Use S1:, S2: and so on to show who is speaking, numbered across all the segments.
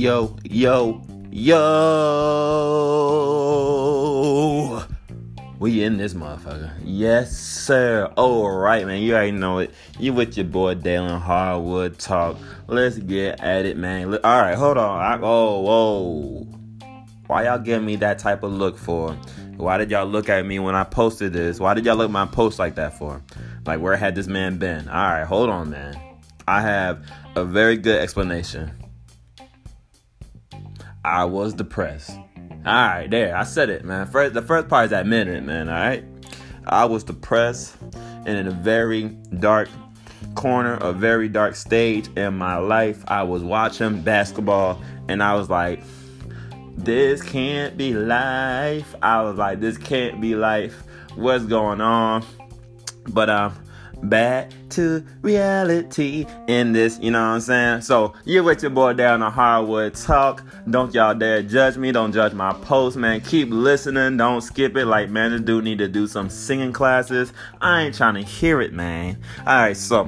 S1: Yo, yo, yo. We in this motherfucker. Yes, sir. All right, man. You already know it. You with your boy Dalen Hardwood Talk. Let's get at it, man. All right, hold on. Whoa. Why y'all giving me that type of look for? Why did y'all look at me when I posted this? Why did y'all look at my post like that for? Like, where had this man been? All right, hold on, man. I have a very good explanation. I was depressed. All right, there. I said it, man. The first part is admitting it, man. All right. I was depressed and in a very dark corner, a very dark stage in my life. I was watching basketball and I was like, this can't be life. I was like, this can't be life. What's going on? But back to reality in this, you know what I'm saying? So, you're with your boy down on Hardwood Talk. Don't y'all dare judge me. Don't judge my post, man. Keep listening. Don't skip it. Like, man, this dude need to do some singing classes. I ain't trying to hear it, man. All right, so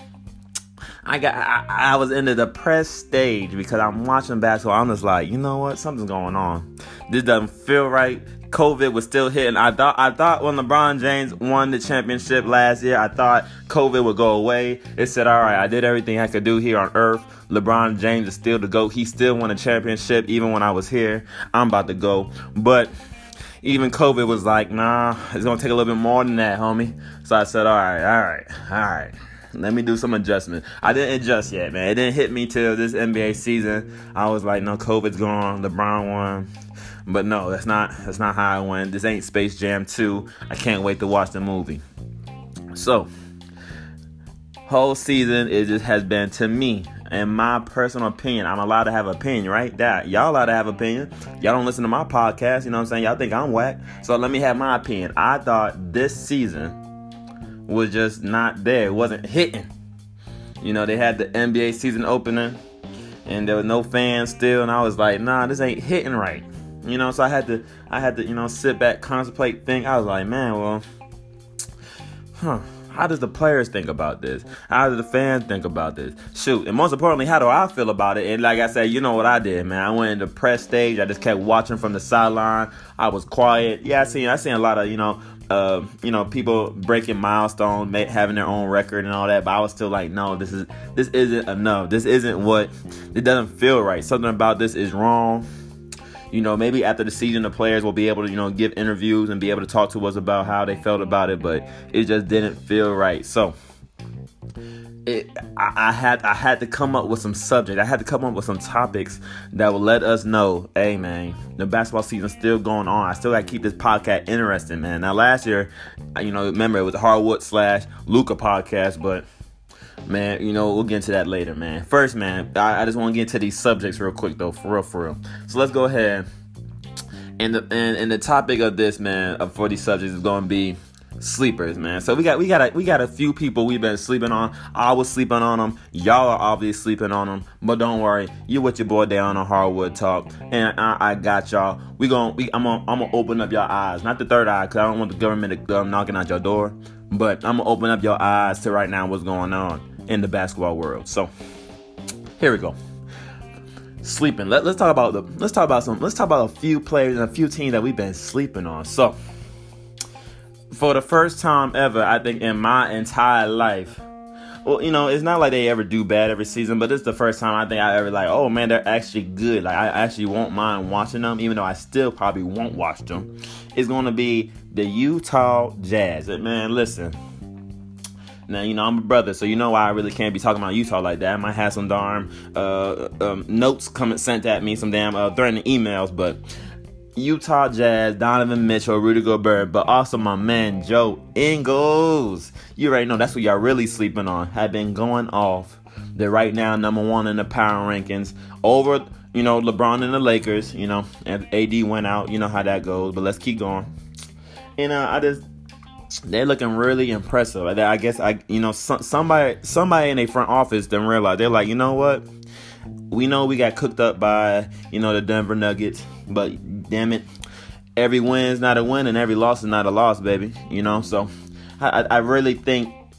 S1: I was in the depressed stage because I'm watching basketball. I'm just like, you know what? Something's going on. This doesn't feel right. COVID was still hitting. I thought when LeBron James won the championship last year, I thought COVID would go away. It said, all right, I did everything I could do here on earth. LeBron James is still the GOAT. He still won a championship even when I was here. I'm about to go. But even COVID was like, nah, it's going to take a little bit more than that, homie. So I said, all right. Let me do some adjustment. I didn't adjust yet, man. It didn't hit me till this NBA season. I was like, no, COVID's gone. LeBron won. But no, that's not how I went. This ain't Space Jam 2. I can't wait to watch the movie. So, whole season, it just has been, to me, in my personal opinion, I'm allowed to have an opinion, right? Y'all allowed to have an opinion. Y'all don't listen to my podcast, you know what I'm saying? Y'all think I'm whack. So let me have my opinion. I thought this season was just not there. It wasn't hitting. You know, they had the NBA season opener, and there was no fans still, and I was like, nah, this ain't hitting right. You know, so I had to, you know, sit back, contemplate, think. I was like, man, well, how does the players think about this? How do the fans think about this? Shoot, and most importantly, how do I feel about it? And like I said, you know what I did, man. I went in the press stage. I just kept watching from the sideline. I was quiet. Yeah, I seen a lot of, people breaking milestones, having their own record and all that. But I was still like, no, this isn't enough. This isn't what. It doesn't feel right. Something about this is wrong. You know, maybe after the season, the players will be able to, you know, give interviews and be able to talk to us about how they felt about it, but it just didn't feel right. So, I had to come up with some subject. I had to come up with some topics that will let us know, hey, man, the basketball season's still going on. I still got to keep this podcast interesting, man. Now, last year, you know, remember, it was a Hardwood/Luka podcast, but man, you know, we'll get into that later, man. First, man, I just want to get into these subjects real quick, though, for real. So let's go ahead. And the topic of this, man, for these subjects is going to be sleepers, man. So we got a few people we've been sleeping on. I was sleeping on them. Y'all are obviously sleeping on them. But don't worry, you with your boy down on Hardwood Talk, and I got y'all. I'm gonna open up your eyes, not the third eye, because I don't want the government to come knocking out your door. But I'm gonna open up your eyes to right now what's going on in the basketball world. So here we go. Sleeping. Let's talk about a few players and a few teams that we've been sleeping on. So for the first time ever, I think in my entire life, well, you know, it's not like they ever do bad every season, but this is the first time I think I ever like, oh man, they're actually good. Like, I actually won't mind watching them, even though I still probably won't watch them. It's going to be the Utah Jazz. Man, listen. Now, you know, I'm a brother, so you know why I really can't be talking about Utah like that. I might have some darn notes sent at me, some damn threatening emails, but Utah Jazz, Donovan Mitchell, Rudy Gobert, but also my man Joe Ingles. You already know that's what y'all really sleeping on. Have been going off. They're right now number one in the power rankings over, you know, LeBron and the Lakers. You know, and AD went out. You know how that goes. But let's keep going. And they're looking really impressive. I guess somebody in their front office didn't realize. They're like, you know what? We know we got cooked up by, you know, the Denver Nuggets, but damn it, every win is not a win and every loss is not a loss, baby. You know, so I really think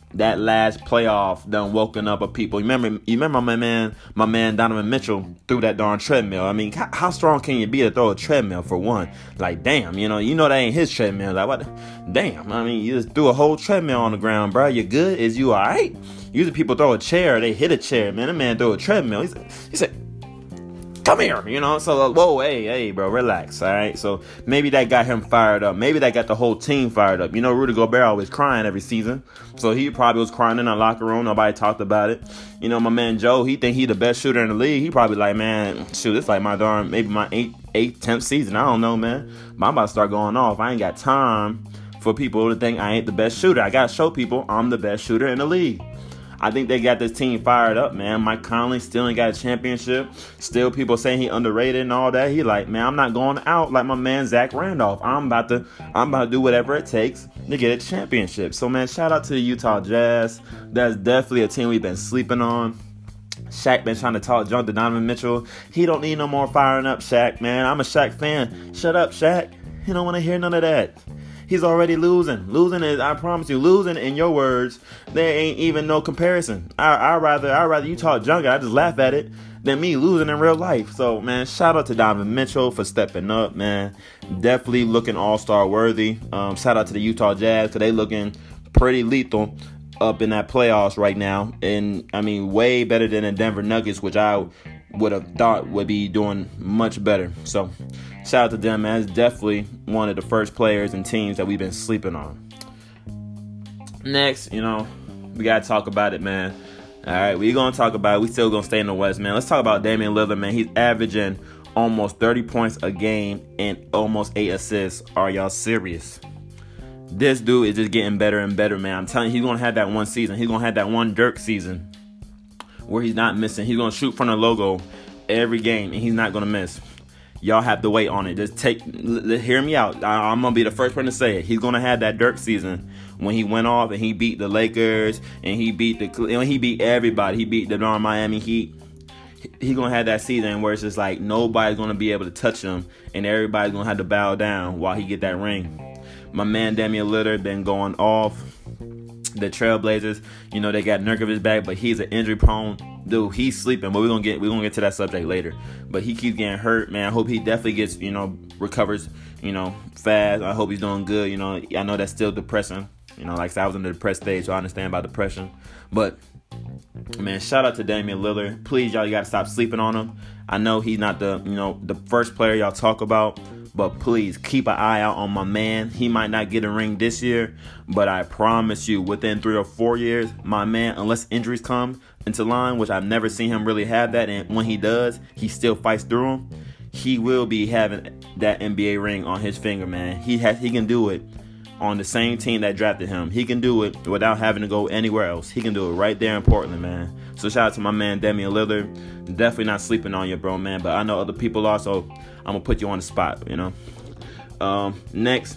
S1: that last playoff done woken up of people. You remember my man Donovan Mitchell threw that darn treadmill. I mean, how strong can you be to throw a treadmill for one? Like, damn, you know that ain't his treadmill. Like, what? Damn, I mean, you just threw a whole treadmill on the ground, bro. You good? Is you all right? Usually people throw a chair, they hit a chair, man. That man threw a treadmill. He said, come here, you know. So, whoa, hey, bro, relax, all right? So maybe that got him fired up. Maybe that got the whole team fired up. You know, Rudy Gobert always crying every season. So he probably was crying in the locker room. Nobody talked about it. You know, my man Joe, he think he the best shooter in the league. He probably like, man, shoot, it's like maybe my 8th, 10th season. I don't know, man. But I'm about to start going off. I ain't got time for people to think I ain't the best shooter. I got to show people I'm the best shooter in the league. I think they got this team fired up, man. Mike Conley still ain't got a championship. Still people saying he underrated and all that. He like, man, I'm not going out like my man Zach Randolph. I'm about to do whatever it takes to get a championship. So, man, shout out to the Utah Jazz. That's definitely a team we've been sleeping on. Shaq been trying to talk junk to Donovan Mitchell. He don't need no more firing up Shaq, man. I'm a Shaq fan. Shut up, Shaq. He don't want to hear none of that. He's already losing. Losing is, I promise you, losing in your words, there ain't even no comparison. I rather you talk junk, I just laugh at it, than me losing in real life. So, man, shout out to Donovan Mitchell for stepping up, man. Definitely looking all-star worthy. Shout out to the Utah Jazz, because they looking pretty lethal up in that playoffs right now. And, I mean, way better than the Denver Nuggets, which I would have thought would be doing much better. So, shout out to them, man. It's definitely one of the first players and teams that we've been sleeping on. Next, you know, we got to talk about it, man. All right, we're going to talk about it. We still going to stay in the West, man. Let's talk about Damian Lillard, man. He's averaging almost 30 points a game and almost 8 assists. Are y'all serious? This dude is just getting better and better, man. I'm telling you, he's going to have that one season. He's going to have that one Dirk season where he's not missing. He's going to shoot from the logo every game, and he's not going to miss. Y'all have to wait on it. Just hear me out. I'm going to be the first person to say it. He's going to have that Dirk season when he went off and he beat the Lakers and he beat everybody. He beat the Miami Heat. He's going to have that season where it's just like nobody's going to be able to touch him and everybody's going to have to bow down while he get that ring. My man Damian Lillard been going off. The Trailblazers, you know, they got Nurkic back, but he's an injury prone dude. He's sleeping, but we're gonna get to that subject later. But he keeps getting hurt, man. I hope he definitely gets, you know, recovers, you know, fast. I hope he's doing good. You know, I know that's still depressing. You know, like I said, I was in the depressed stage, so I understand about depression. But man, shout out to Damian Lillard. Please, y'all, you gotta stop sleeping on him. I know he's not the first player y'all talk about. But please keep an eye out on my man. He might not get a ring this year, but I promise you, within 3 or 4 years, my man, unless injuries come into line, which I've never seen him really have that, and when he does, he still fights through them, he will be having that NBA ring on his finger, man. He can do it on the same team that drafted him. He can do it without having to go anywhere else. He can do it right there in Portland, man. So shout out to my man Damian Lillard. Definitely not sleeping on you, bro, man. But I know other people are, so I'm gonna put you on the spot, you know. Next,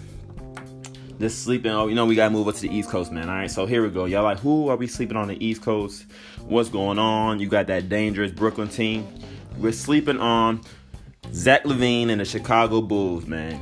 S1: just sleeping. Oh, you know, we gotta move up to the East Coast, man. All right, so here we go. Y'all like, who are we sleeping on the East Coast? What's going on? You got that dangerous Brooklyn team. We're sleeping on Zach LaVine and the Chicago Bulls, man.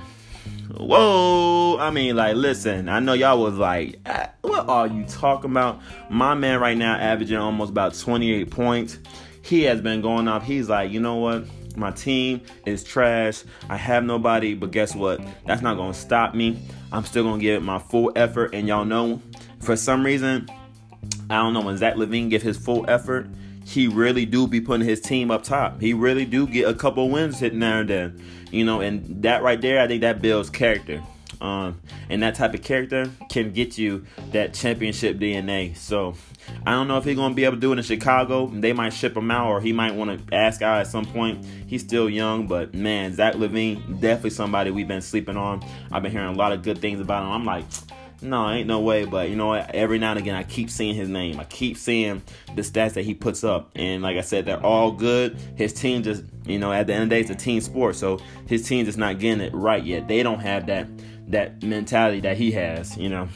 S1: Whoa, I mean, like, listen, I know y'all was like, what are you talking about? My man right now averaging almost about 28 points. He has been going up. He's like, you know what? My team is trash. I have nobody, but guess what? That's not going to stop me. I'm still going to give it my full effort. And y'all know, for some reason, I don't know, when Zach LaVine give his full effort, he really do be putting his team up top. He really do get a couple wins hitting there and then. You know, and that right there, I think that builds character. And that type of character can get you that championship DNA. So I don't know if he's going to be able to do it in Chicago. They might ship him out, or he might want to ask out at some point. He's still young, but man, Zach LaVine, definitely somebody we've been sleeping on. I've been hearing a lot of good things about him. I'm like, no, ain't no way. But you know what? Every now and again, I keep seeing his name. I keep seeing the stats that he puts up. And like I said, they're all good. His team just, you know, at the end of the day, it's a team sport. So his team is not getting it right yet. They don't have that mentality that he has, you know.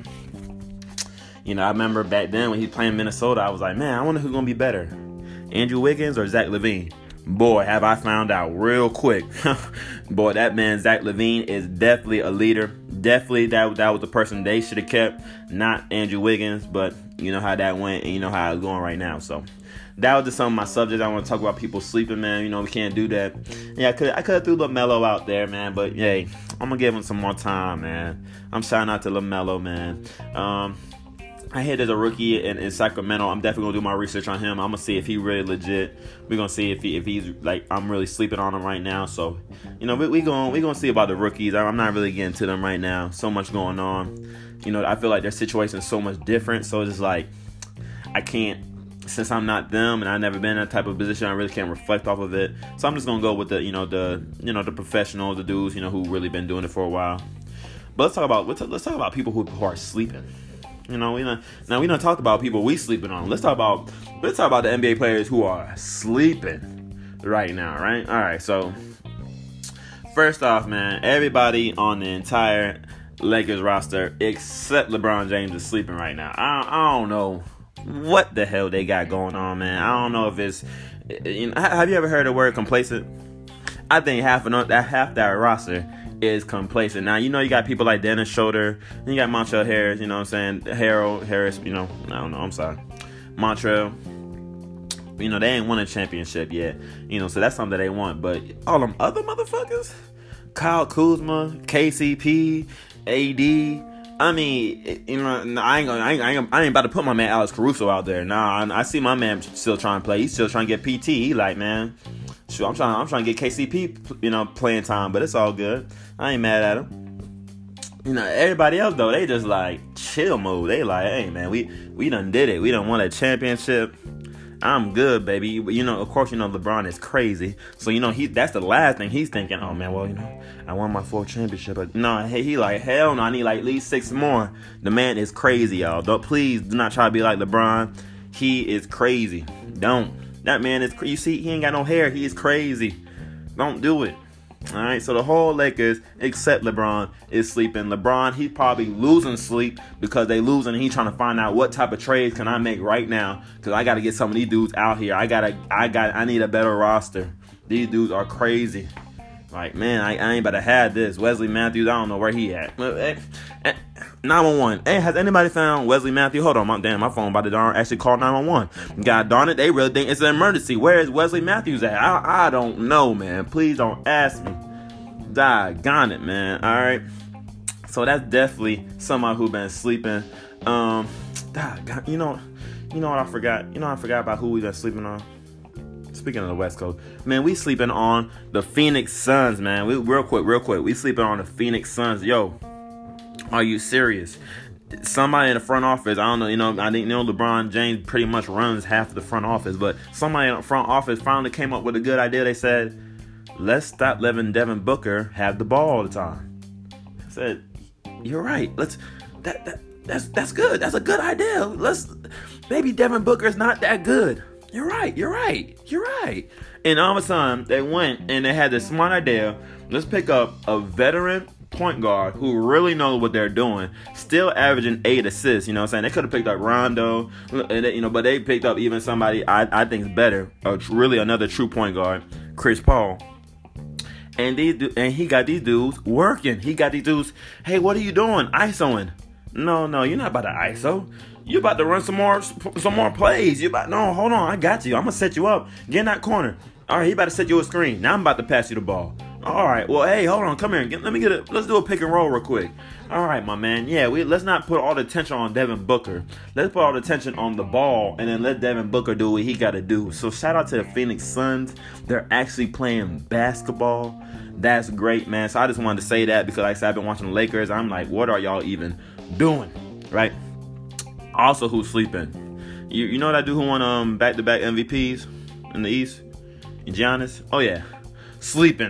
S1: You know, I remember back then when he was playing Minnesota, I was like, man, I wonder who's going to be better, Andrew Wiggins or Zach LaVine. Boy, have I found out real quick. Boy, that man Zach LaVine is definitely a leader. Definitely that was the person they should have kept, not Andrew Wiggins. But you know how that went, and you know how it's going right now. So that was just some of my subjects. I want to talk about people sleeping, man. You know, we can't do that. Yeah, I could have threw LaMelo out there, man. But hey, I'm gonna give him some more time, man. I'm shouting out to LaMelo, man. I hear there's a rookie in Sacramento. I'm definitely gonna do my research on him. I'm gonna see if he really legit. We're gonna see if he's like, I'm really sleeping on him right now. So, you know, we gonna see about the rookies. I'm not really getting to them right now. So much going on. You know, I feel like their situation is so much different. So it's just like, I can't, since I'm not them and I've never been in that type of position, I really can't reflect off of it. So I'm just gonna go with the professionals, the dudes, you know, who really been doing it for a while. But let's talk about people who are sleeping. You know, we don't talk about people we sleeping on. Let's talk about the NBA players who are sleeping right now, right? All right, so first off, man, everybody on the entire Lakers roster except LeBron James is sleeping right now. I don't know what the hell they got going on, man. I don't know if it's, you know, have you ever heard the word complacent? I think half that roster is complacent. Now, you know, you got people like Dennis Schroeder, and you got Montrezl Harris, you know what I'm saying? Harold Harris, you know, I don't know, I'm sorry. Montrezl, you know, they ain't won a championship yet, you know, so that's something that they want. But all them other motherfuckers, Kyle Kuzma, KCP, AD, I mean, you know, I ain't about to put my man Alex Caruso out there. Nah, I see my man still trying to play. He's still trying to get PT. He like, man, sure, I'm trying to get KCP, you know, playing time, but it's all good. I ain't mad at him. You know, everybody else though, they just like chill mode. They like, hey man, we done did it. We done won a championship. I'm good, baby. You know, of course, you know LeBron is crazy. So you know that's the last thing he's thinking. Oh man, well, you know, I won my 4th championship. But no, he like, hell no, I need like at least 6 more. The man is crazy, y'all. Please do not try to be like LeBron. He is crazy. Don't. That man is, you see, he ain't got no hair. He is crazy. Don't do it. All right, so the whole Lakers, except LeBron, is sleeping. LeBron, he's probably losing sleep because they losing, and he's trying to find out what type of trades can I make right now, because I got to get some of these dudes out here. I need a better roster. These dudes are crazy. Like, man, I ain't about to have this. Wesley Matthews, I don't know where he at. 911. Hey, has anybody found Wesley Matthews? Hold on, my phone about to actually call 911. God darn it, they really think it's an emergency. Where is Wesley Matthews at? I don't know, man. Please don't ask me. Doggone it, man. All right. So that's definitely somebody who been sleeping. You know what I forgot? You know, I forgot about who we been sleeping on. Speaking of the West Coast, man, we sleeping on the Phoenix Suns, man. Real quick. We sleeping on the Phoenix Suns. Yo, are you serious? Somebody in the front office, I don't know, you know, I didn't know LeBron James pretty much runs half of the front office, but somebody in the front office finally came up with a good idea. They said, let's stop letting Devin Booker have the ball all the time. I said, you're right. That's good. That's a good idea. Maybe Devin Booker's not that good. You're right. And all of a sudden, they went and they had this smart idea. Let's pick up a veteran point guard who really knows what they're doing, still averaging 8 assists. You know what I'm saying? They could have picked up Rondo, but they picked up even somebody I think is better, really another true point guard, Chris Paul. And he got these dudes working. He got these dudes, hey, what are you doing? ISOing. No, you're not about to ISO. You about to run some more plays. You about, no, hold on, I got you. I'm gonna set you up. Get in that corner. All right, he about to set you a screen. Now I'm about to pass you the ball. All right, well, hey, hold on, come here. Let's do a pick and roll real quick. All right, my man. Yeah, let's not put all the attention on Devin Booker. Let's put all the attention on the ball, and then let Devin Booker do what he got to do. So shout out to the Phoenix Suns. They're actually playing basketball. That's great, man. So I just wanted to say that because, like I said, I've been watching the Lakers. I'm like, what are y'all even doing, right? Also, who's sleeping? You know that dude who won back-to-back MVPs in the East? Giannis? Oh, yeah. Sleeping.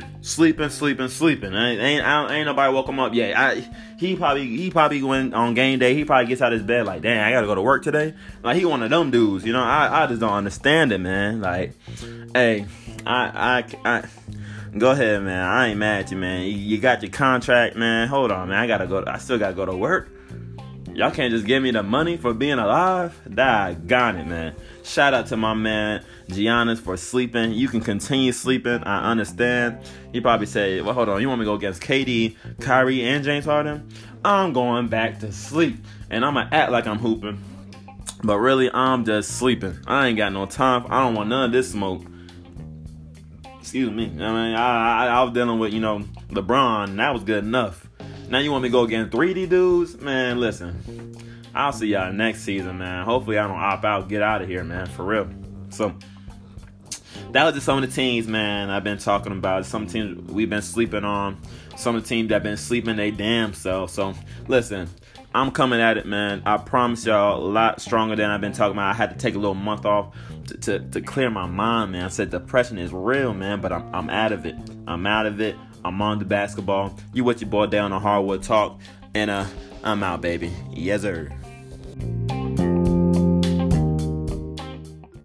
S1: Ain't nobody woke him up yet. He probably went on game day. He probably gets out of his bed like, dang, I gotta go to work today. Like, he one of them dudes. You know, I just don't understand it, man. Like, hey, I go ahead, man. I ain't mad at you, man. You got your contract, man. Hold on, man. I still gotta go to work. Y'all can't just give me the money for being alive? Doggone it, man. Shout out to my man Giannis for sleeping. You can continue sleeping. I understand. He probably said, well, hold on. You want me to go against KD, Kyrie, and James Harden? I'm going back to sleep. And I'm going to act like I'm hooping. But really, I'm just sleeping. I ain't got no time. I don't want none of this smoke. Excuse me. I was dealing with, LeBron, and that was good enough. Now you want me to go against 3D dudes? Man, listen. I'll see y'all next season, man. Hopefully I don't opt out, get out of here, man, for real. So, that was just some of the teams, man, I've been talking about. Some teams we've been sleeping on. Some of the teams that been sleeping they damn self. So, listen, I'm coming at it, man. I promise y'all a lot stronger than I've been talking about. I had to take a little month off to clear my mind, man. I said depression is real, man, but I'm out of it. I'm out of it. I'm on the basketball. You with your boy down on Hardwood Talk. And I'm out, baby. Yes, sir.